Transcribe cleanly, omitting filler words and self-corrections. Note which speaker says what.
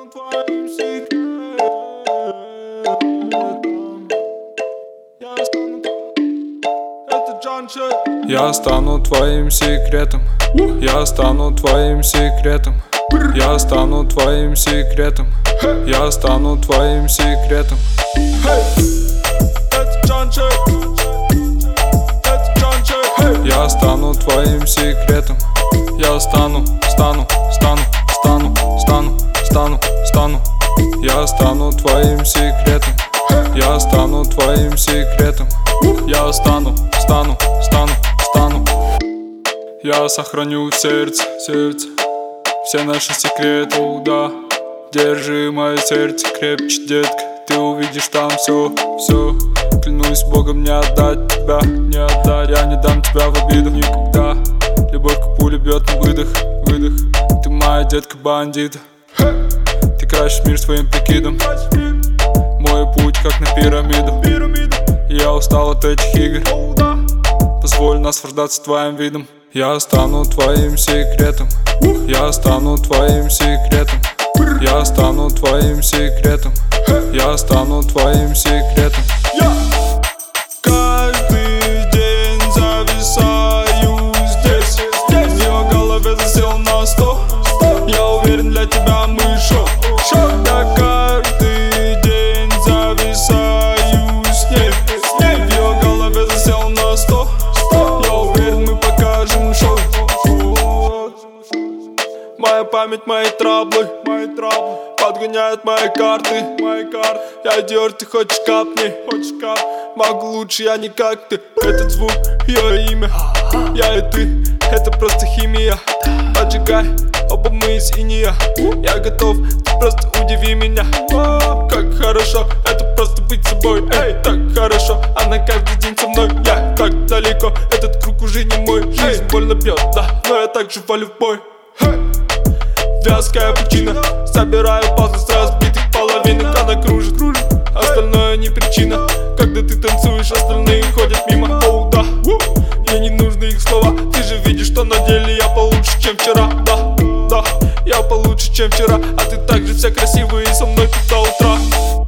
Speaker 1: стану твоим секретом. Это Джанши.
Speaker 2: Я стану твоим секретом. Я стану твоим секретом. Я стану твоим секретом. Я стану твоим секретом.
Speaker 1: Это Джанши. Это Джанши.
Speaker 2: Я стану твоим секретом. Я стану. Я стану твоим секретом. Я стану твоим секретом. Я стану. Я сохраню в сердце все наши секреты, да. Держи мое сердце крепче, детка. Ты увидишь там все. Клянусь Богом, не отдать тебя, не отдать. Я не дам тебя в обиду никогда. Любовь как пуля бьет на выдох. Ты моя детка бандита. Ты крашишь мир своим прикидом. Мой путь как на пирамиду. Я устал от этих игр. Позволь наслаждаться твоим видом. Я стану твоим секретом. Я стану твоим секретом. Я стану твоим секретом. Я стану твоим секретом.
Speaker 1: Каждый день зависаю здесь. В ее голове засел на 100. Я уверен, для тебя мы шоу. Я каждый день зависаю с ней. В ее голове засел на 100. Я уверен, мы покажем шоу. Моя память, мои траблы подгоняют мои карты. Я Диор, ты хочешь капни? Могу лучше, я не как ты. Этот звук, ее имя. Я и ты, это просто химия. Поджигай, оба мы из иния. Я готов, ты просто удиви меня. Как хорошо, это просто быть собой. Эй, так хорошо, она каждый день со мной. Я так далеко, этот круг уже не мой. Жизнь больно бьет, да, но я также валю в бой. Вязкая причина. Собираю пазлы с разбитых половинок. Она кружит, остальное не причина. Когда ты танцуешь, остальные ходят мимо. Оу, да, мне не нужны их слова. Ты же видишь, что на деле я получше, чем вчера. Да, я получше, чем вчера. А ты также вся красивая и со мной тут до утра.